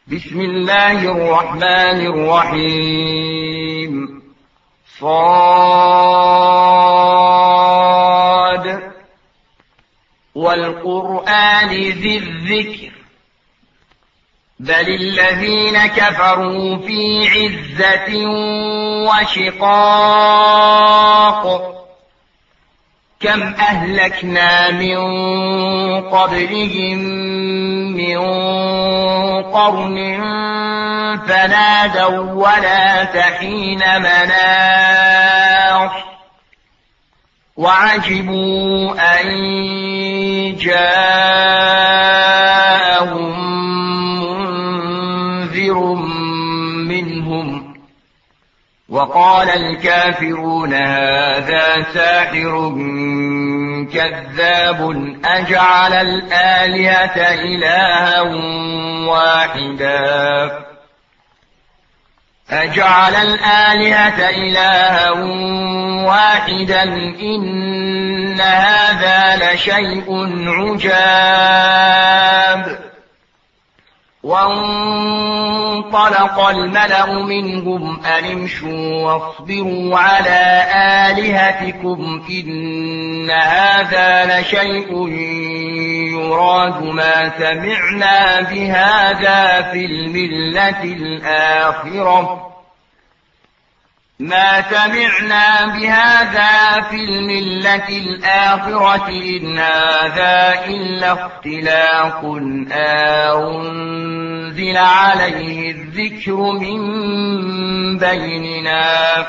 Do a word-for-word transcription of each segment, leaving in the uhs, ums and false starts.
بسم الله الرحمن الرحيم. صاد والقرآن ذي الذكر بل الذين كفروا في عزة وشقاق كم أهلكنا من قبلهم من قرن فنادوا ولا تحين مناص وعجبوا أن جاءهم منذر منهم وقال الكافرون هذا ساحر كذاب أجعل الآلهة إلها واحدا أجعل الآلهة إلها واحدا إن هذا لشيء عجاب. وانطلق الملأ منهم أن امشوا واصبروا على آلهتكم إن هذا لشيء يراد ما سمعنا بهذا في الملة الآخرة ما سمعنا بهذا في الملة الآخرة إن هذا إلا اختلاق أنزل عليه الذكر من بيننا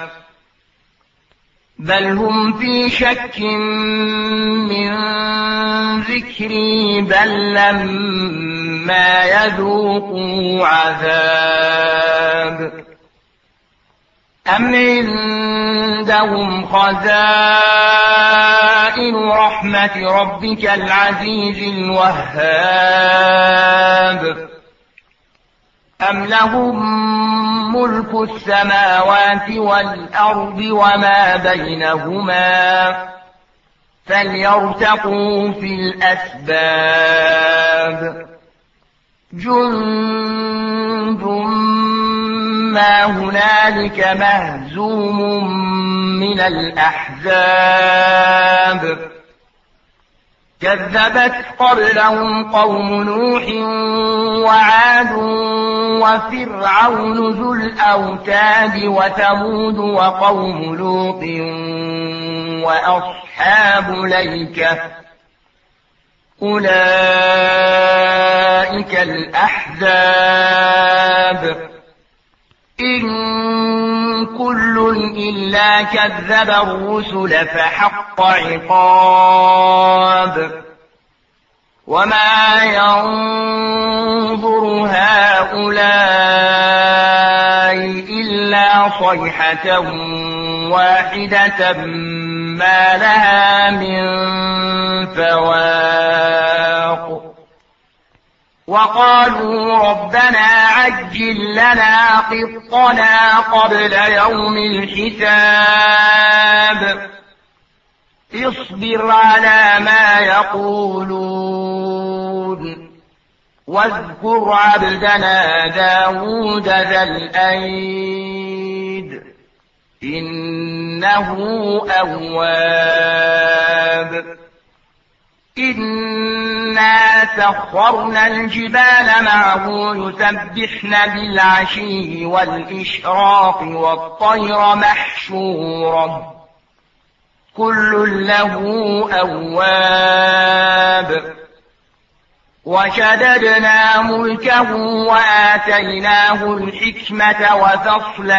بل هم في شك من ذكري بل لما يذوقوا عذاب أم عندهم خزائن رحمة ربك العزيز الوهاب أم لهم ملك السماوات والأرض وما بينهما فليرتقوا في الأسباب جند ما هنالك مهزوم من الأحزاب كذبت قبلهم قوم نوح وعاد وفرعون ذو الأوتاد وثمود وقوم لوط وأصحاب الأيكة أولئك الأحزاب إن كل إلا كذب الرسل فحق عقاب وما ينظر هؤلاء إلا صيحة واحدة ما لها من فواق وقالوا ربنا عجل لنا قطنا قبل يوم الحساب اصبر على ما يقولون واذكر عبدنا داود ذا الأيد إنه أواب إنا سخرنا الجبال معه يسبحن بالعشي والإشراق والطير محشورا كل له أواب وشددنا ملكه وآتيناه الحكمة وفصل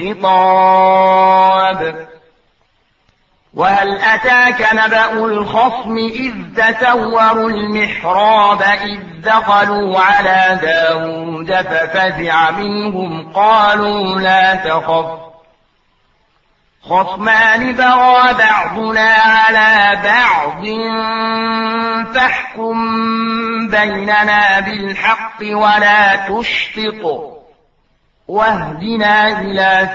الخطاب وهل أتاك نبأ الخصم إذ تسوروا المحراب إذ دخلوا على داود ففزع منهم قالوا لا تخف خصمان بغى بعضنا على بعض فاحكم بيننا بالحق ولا تشطط واهدنا إلى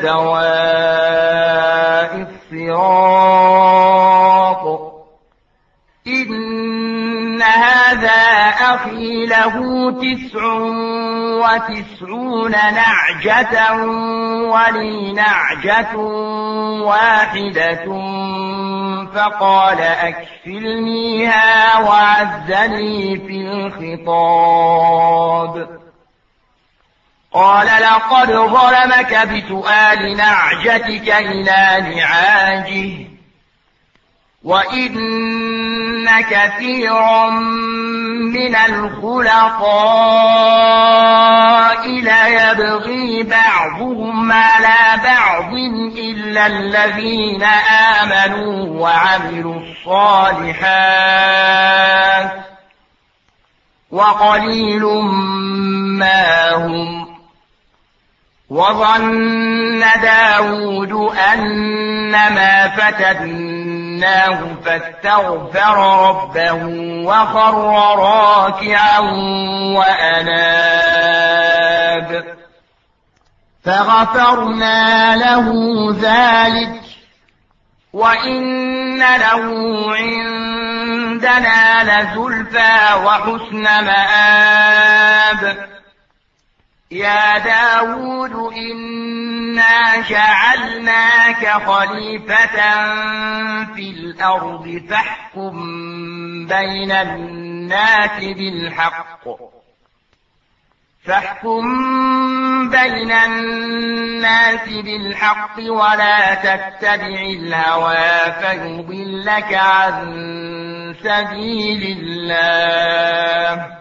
سواء الصراط إنا هذا أخي له تسع وتسعون نعجة ولي نعجة واحدة فقال أكفلنيها وعزني في الخطاب. قال لقد ظلمك بسؤال نعجتك إلى نعاجه وإن كثيرا من الخلطاء ليبغي بعضهم على بعض إلا الذين آمنوا وعملوا الصالحات وقليل ما هم. وظن داود أنما فتناه فاستغفر ربه وخر راكعا وأناب فغفرنا له ذلك وإن له عندنا لزلفى وحسن مآب. يا داود إنا جعلناك خليفة في الأرض فاحكم بين الناس بالحق فاحكم بين الناس بالحق ولا تتبع الهوى فيضلك عن سبيل الله.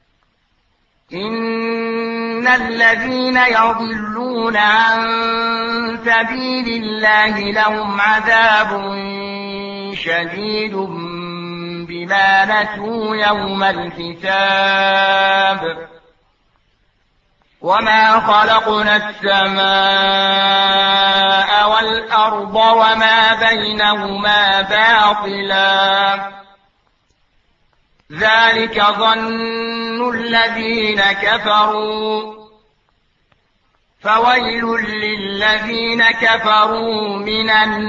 إن الذين يضلون عن سبيل الله لهم عذاب شديد بما نسوا يوم الحساب. وما خلقنا السماء والأرض وما بينهما باطلا ذلك ظن الذين كفروا فويل للذين كفروا من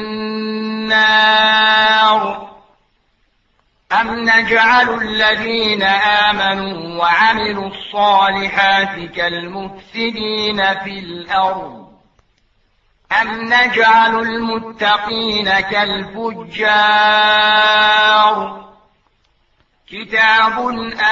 النار. أم نجعل الذين آمنوا وعملوا الصالحات كالمفسدين في الأرض أم نجعل المتقين كالفجار. كتاب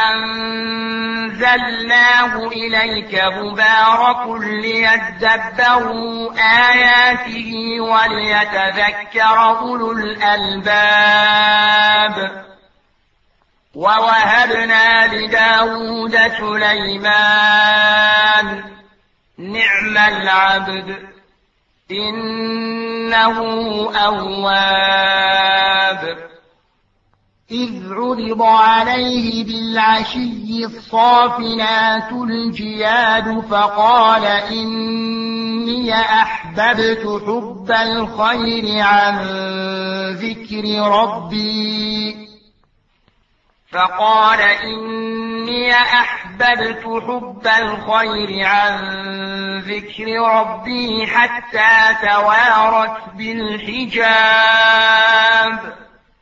أنزلناه إليك مبارك ليدبروا آياته وليتذكر أولو الألباب. ووهبنا لداود سليمان نعم العبد إنه أواب. إذ عرض عليه بالعشي الصافنات الجياد فقال إني أحببت حب الخير عن ذكر ربي فقال إني أحببت حب الخير عن ذكر ربي حتى توارت بالحجاب.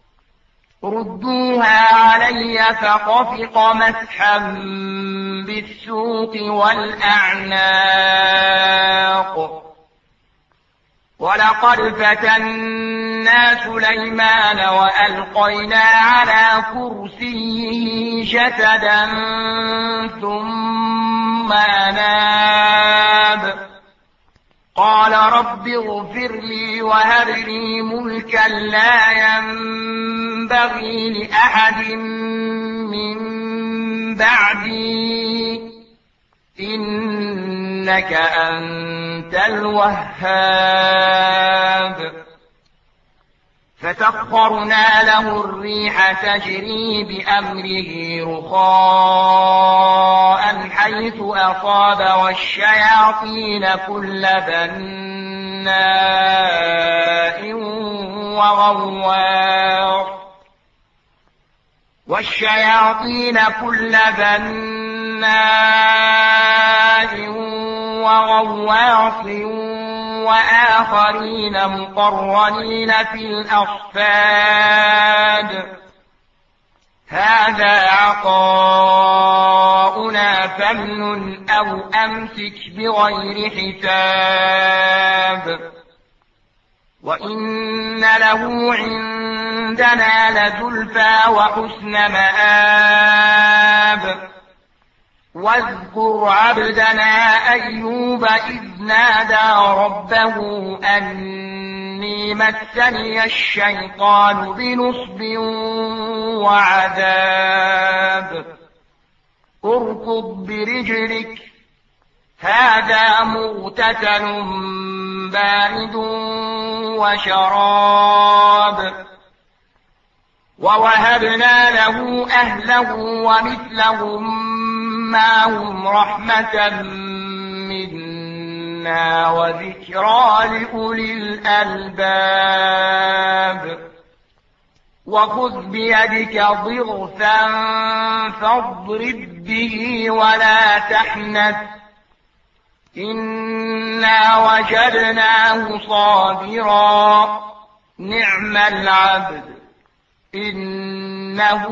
ردوها علي فطفق مسحا بالسوق والأعناق. ولقد فتنا سليمان وألقينا على كرسيه جسدا ثم أناب قال رب اغفر لي وهب لي ملكا لا ينبغي لأحد من بعدي إنك أنت الوهاب. فسخرنا له الريح تجري بأمره رخاء حيث أصاب والشياطين كل بناء وغواص والشياطين كل بناء وغواص وآخرين مقرنين في الأصفاد هذا عطاؤنا فامنن أو أمسك بغير حساب وإن له عندنا لزلفى وحسن مآب واذكر عبدنا أيوب إذ نادى ربه أني مسني الشيطان بنصب وعذاب اركض برجلك هذا مغتسل بارد وشراب ووهبنا له أهله ومثلهم معهم رحمة منا وذكرى لأولي الألباب وخذ بيدك ضغثا فاضرب به ولا تحنث إنا وجدناه صابرا نعم العبد إنه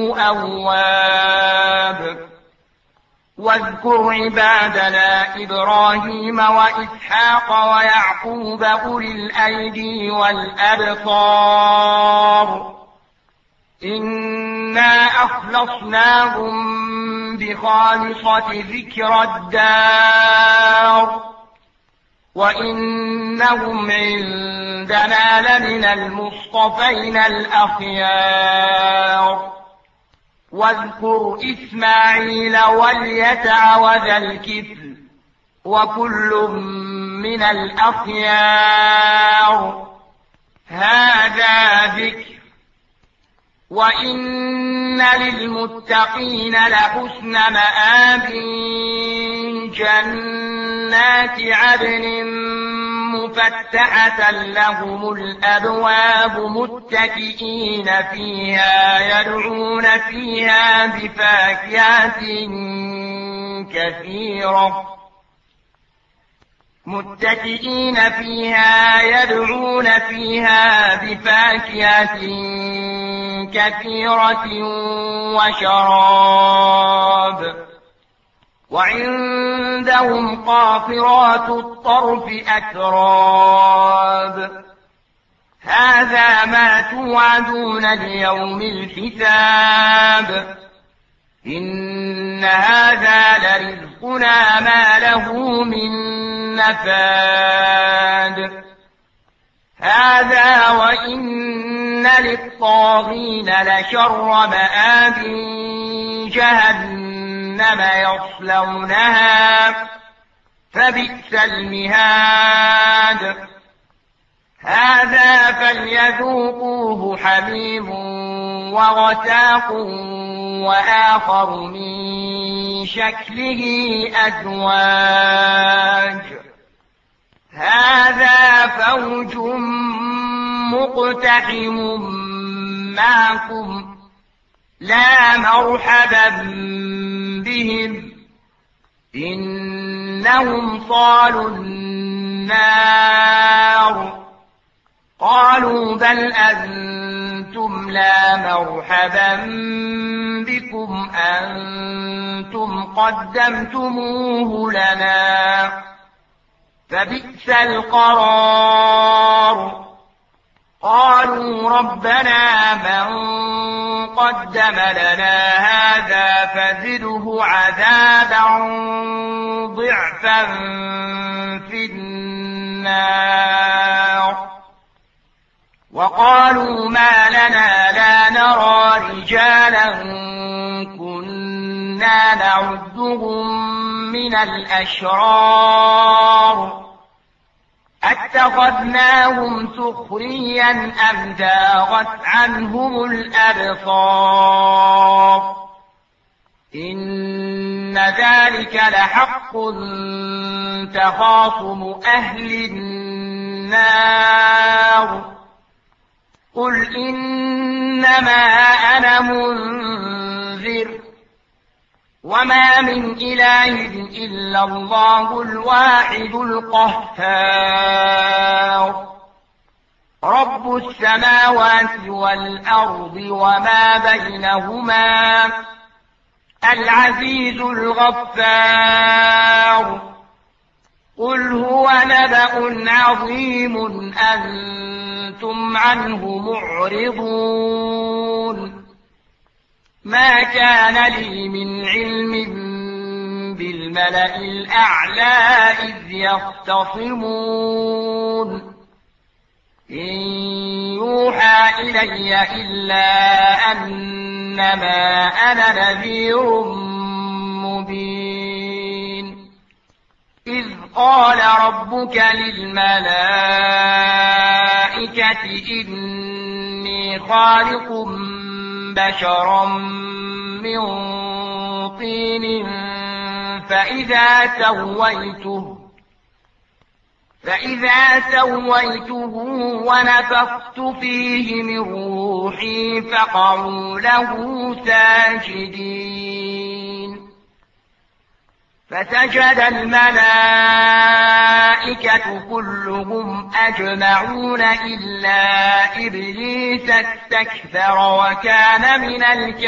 أواب واذكر عبادنا إبراهيم وإسحاق ويعقوب أولي الأيدي والأبصار إنا أخلصناهم بخالصة ذكر الدار وإنهم عندنا لمن المصطفين الأخيار واذكر إسماعيل واليسع وذا الكفل وكل من الأخيار هذا ذكر وإن للمتقين لحسن مآب جنات عدن مفتحة لهم الأبواب متكئين فيها يدعون فيها بفاكهة كثيرة متكئين فيها يدعون فيها بفاكهة كثيرة وشراب وعندهم قاصرات الطرف أتراب هذا ما توعدون ليوم الحساب إن هذا لرزقنا ما له من نفاد هذا وإن للطاغين لشر مآب جهنم يصلونها فبئس المهاد هذا فليذوقوه حميم وغساق وآخر من شكله أزواج هذا فوج مقتحم معكم لا مرحبا بهم إنهم صالوا النار قالوا بل أنتم لا مرحبا بكم أنتم قدمتموه لنا فبئس القرار قالوا ربنا من قدم لنا هذا فزده عذابا ضعفا في النار وقالوا ما لنا لا نرى رجالا كنا نعدهم من الأشرار أتخذناهم سخريا أم زاغت عنهم الأبصار إن ذلك لحق تخاصم أهل النار قل إنما أنا منذر وما من إله إلا الله الواحد القهار رب السماوات والأرض وما بينهما العزيز الغفار قل هو نبأ عظيم أنتم عنه معرضون ما كان لي من علم بالملأ الأعلى إذ يختصمون إن يوحى إلي إلا أنما أنا نذير مبين إذ قال ربك للملائكة إني خالق بشرا من طين فإذا سويته فإذا سويته ونفخت فيه من روحي فقعوا له ساجدين فسجد الملائكة كلهم أجمعون إلا إبليس استكبر وكان من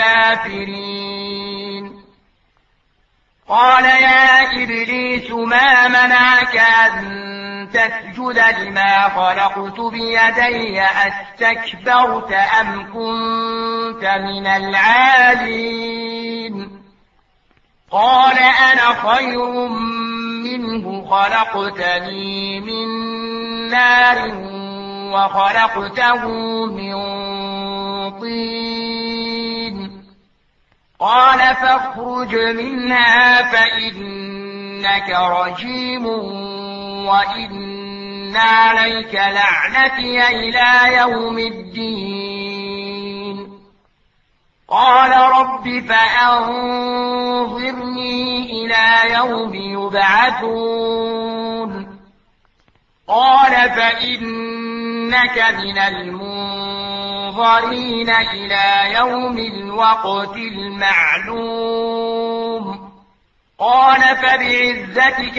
الكافرين قال يا إبليس ما منعك أن تسجد لما خلقت بيدي أستكبرت أم كنت من العالين قال أنا خير منه خلقتني من نار وخلقته من طين قال فاخرج منها فإنك رجيم وإن عليك لعنتي إلى يوم الدين قال رب فأنظرني إلى يوم يبعثون قال فإنك من المنظرين إلى يوم الوقت المعلوم قال فبعزتك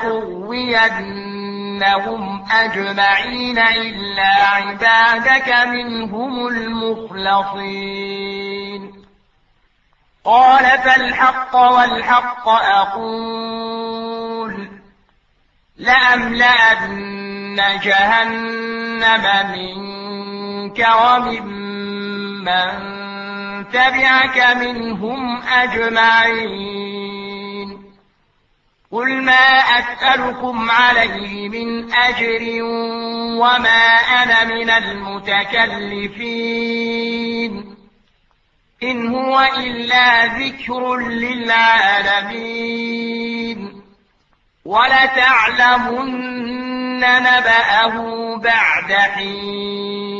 لأغوينهم أجمعين إلا عبادك منهم المخلصين قال فالحق والحق أقول لأملأن جهنم منك وممن تبعك منهم أجمعين قل ما أسألكم عليه من أجر وما أنا من المتكلفين إن هو إلا ذكر للعالمين ولتعلمن نبأه بعد حين